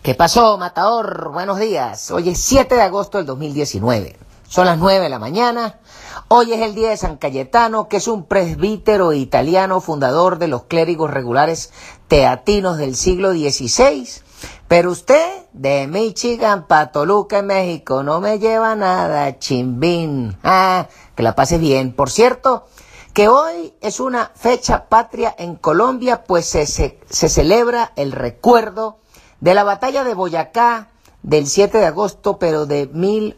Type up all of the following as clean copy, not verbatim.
¿Qué pasó, Matador? Buenos días. Hoy es 7 de agosto del 2019. Son las 9 de la mañana. Hoy es el día de San Cayetano, que es un presbítero italiano fundador de los clérigos regulares teatinos del siglo XVI. Pero usted, de Michigan pa' Toluca, en México, no me lleva nada, chimbín. Que la pases bien. Por cierto, que hoy es una fecha patria en Colombia, pues se celebra el recuerdo de la batalla de Boyacá del 7 de agosto, pero de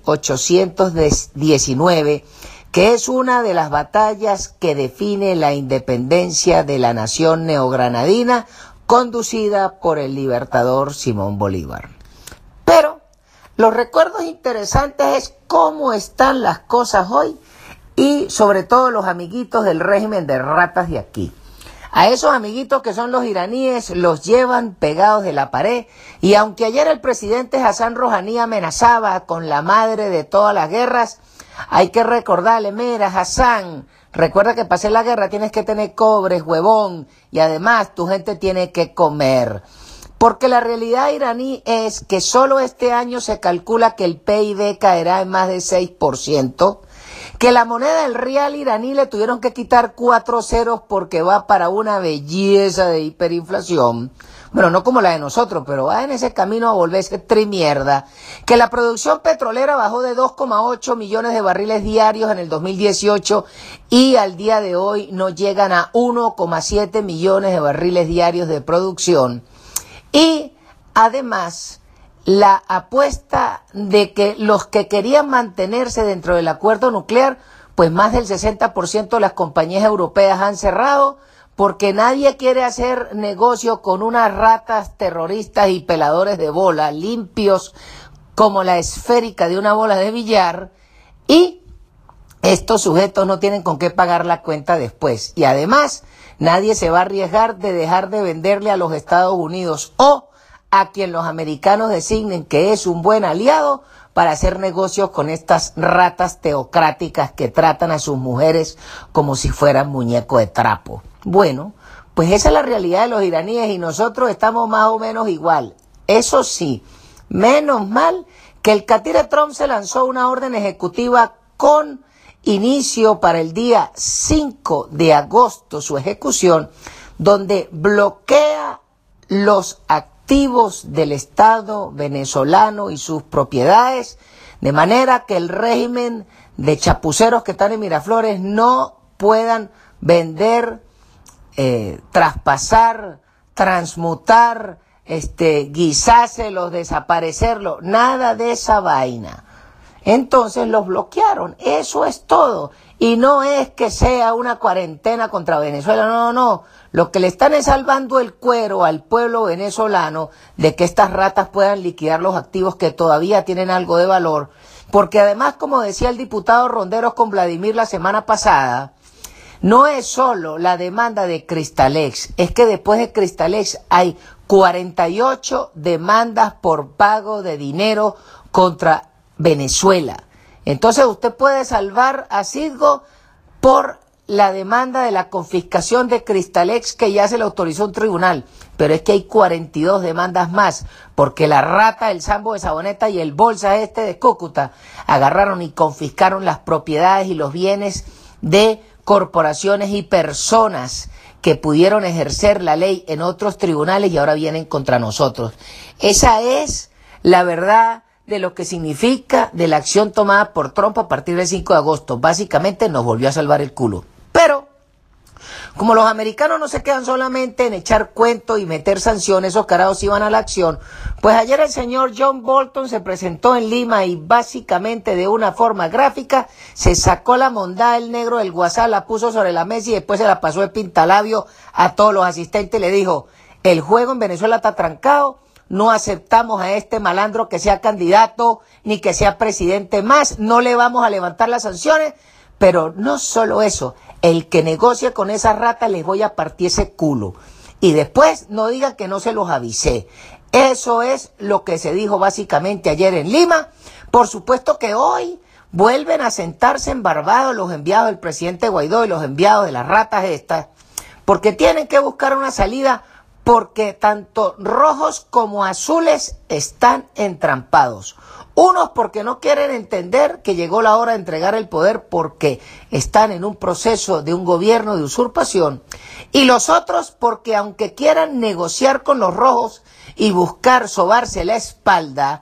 1819, que es una de las batallas que define la independencia de la nación neogranadina, conducida por el libertador Simón Bolívar. Pero los recuerdos interesantes es cómo están las cosas hoy y sobre todo los amiguitos del régimen de ratas de aquí. A esos amiguitos que son los iraníes los llevan pegados de la pared, y aunque ayer el presidente Hassan Rouhani amenazaba con la madre de todas las guerras, hay que recordarle: mira, Hassan, recuerda que para hacer la guerra tienes que tener cobres, huevón, y además tu gente tiene que comer. Porque la realidad iraní es que solo este año se calcula que el PIB caerá en más de 6%, que la moneda del rial iraní le tuvieron que quitar 4 ceros porque va para una belleza de hiperinflación. Bueno, no como la de nosotros, pero va en ese camino a volverse trimierda. Que la producción petrolera bajó de 2,8 millones de barriles diarios en el 2018 y al día de hoy no llegan a 1,7 millones de barriles diarios de producción. Y además, la apuesta de que los que querían mantenerse dentro del acuerdo nuclear, pues más del 60% de las compañías europeas han cerrado, porque nadie quiere hacer negocio con unas ratas terroristas y peladores de bola limpios como la esférica de una bola de billar, y estos sujetos no tienen con qué pagar la cuenta después. Y además, nadie se va a arriesgar de dejar de venderle a los Estados Unidos o a quien los americanos designen que es un buen aliado para hacer negocios con estas ratas teocráticas que tratan a sus mujeres como si fueran muñecos de trapo. Bueno, pues esa es la realidad de los iraníes y nosotros estamos más o menos igual. Eso sí, menos mal que el catire Trump se lanzó una orden ejecutiva con inicio para el día 5 de agosto, su ejecución, donde bloquea los activos del Estado venezolano y sus propiedades, de manera que el régimen de chapuceros que están en Miraflores no puedan vender, traspasar, transmutar, guisárselos, desaparecerlos, nada de esa vaina. Entonces los bloquearon, eso es todo. Y no es que sea una cuarentena contra Venezuela, no. Lo que le están es salvando el cuero al pueblo venezolano de que estas ratas puedan liquidar los activos que todavía tienen algo de valor. Porque además, como decía el diputado Ronderos con Vladimir la semana pasada, no es solo la demanda de Cristalex, es que después de Cristalex hay 48 demandas por pago de dinero contra Venezuela. Entonces usted puede salvar a Citgo por la demanda de la confiscación de Cristalex, que ya se le autorizó un tribunal, pero es que hay 42 demandas más, porque la rata, el Sambo de Saboneta y el Bolsa de Cúcuta agarraron y confiscaron las propiedades y los bienes de corporaciones y personas que pudieron ejercer la ley en otros tribunales y ahora vienen contra nosotros. Esa es la verdad de lo que significa de la acción tomada por Trump a partir del 5 de agosto. Básicamente nos volvió a salvar el culo. Pero, como los americanos no se quedan solamente en echar cuento y meter sanciones, esos carajos iban a la acción, pues ayer el señor John Bolton se presentó en Lima y básicamente de una forma gráfica se sacó la mondada del negro del WhatsApp, la puso sobre la mesa y después se la pasó de pintalabio a todos los asistentes y le dijo: el juego en Venezuela está trancado, no aceptamos a este malandro que sea candidato ni que sea presidente más, no le vamos a levantar las sanciones, pero no solo eso, el que negocie con esas ratas les voy a partir ese culo. Y después no digan que no se los avisé. Eso es lo que se dijo básicamente ayer en Lima. Por supuesto que hoy vuelven a sentarse en Barbados los enviados del presidente Guaidó y los enviados de las ratas estas, porque tienen que buscar una salida porque tanto rojos como azules están entrampados. Unos porque no quieren entender que llegó la hora de entregar el poder porque están en un proceso de un gobierno de usurpación. Y los otros porque aunque quieran negociar con los rojos y buscar sobarse la espalda,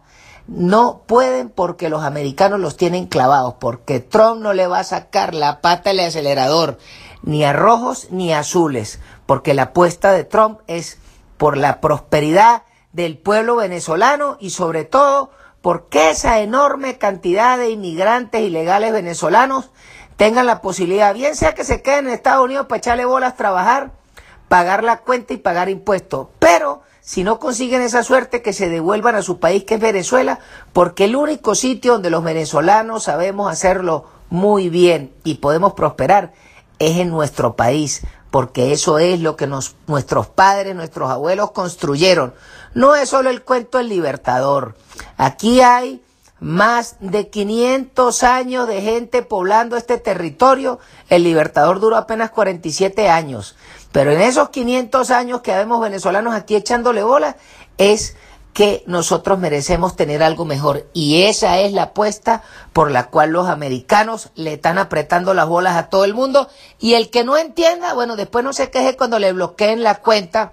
no pueden porque los americanos los tienen clavados, porque Trump no le va a sacar la pata del acelerador ni a rojos ni a azules, porque la apuesta de Trump es por la prosperidad del pueblo venezolano y sobre todo porque esa enorme cantidad de inmigrantes ilegales venezolanos tengan la posibilidad, bien sea que se queden en Estados Unidos para echarle bolas, trabajar, pagar la cuenta y pagar impuestos, pero si no consiguen esa suerte, que se devuelvan a su país, que es Venezuela, porque el único sitio donde los venezolanos sabemos hacerlo muy bien y podemos prosperar es en nuestro país, porque eso es lo que nuestros padres, nuestros abuelos construyeron. No es solo el cuento del Libertador. Aquí hay más de 500 años de gente poblando este territorio. El Libertador duró apenas 47 años. Pero en esos 500 años que habemos venezolanos aquí echándole bola, es que nosotros merecemos tener algo mejor. Y esa es la apuesta por la cual los americanos le están apretando las bolas a todo el mundo. Y el que no entienda, bueno, después no se queje cuando le bloqueen la cuenta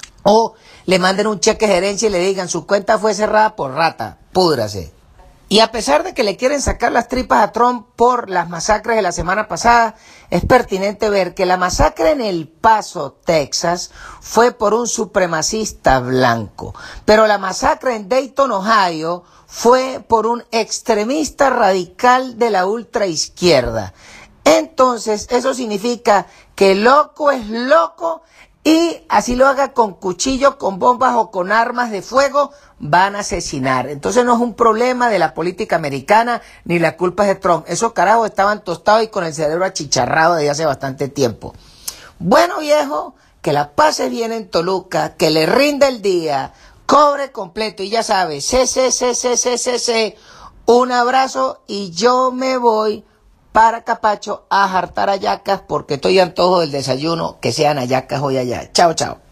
o le manden un cheque de gerencia y le digan su cuenta fue cerrada por rata. Púdrase. Y a pesar de que le quieren sacar las tripas a Trump por las masacres de la semana pasada, es pertinente ver que la masacre en El Paso, Texas, fue por un supremacista blanco. Pero la masacre en Dayton, Ohio, fue por un extremista radical de la ultraizquierda. Entonces, eso significa que loco es loco y así lo haga con cuchillo, con bombas o con armas de fuego, van a asesinar. Entonces no es un problema de la política americana ni la culpa es de Trump. Esos carajos estaban tostados y con el cerebro achicharrado desde hace bastante tiempo. Bueno, viejo, que la pase bien en Toluca, que le rinda el día, cobre completo y ya sabes, un abrazo y yo me voy para Capacho a jartar hallacas porque estoy antojo del desayuno, que sean hallacas hoy allá. Chao, chao.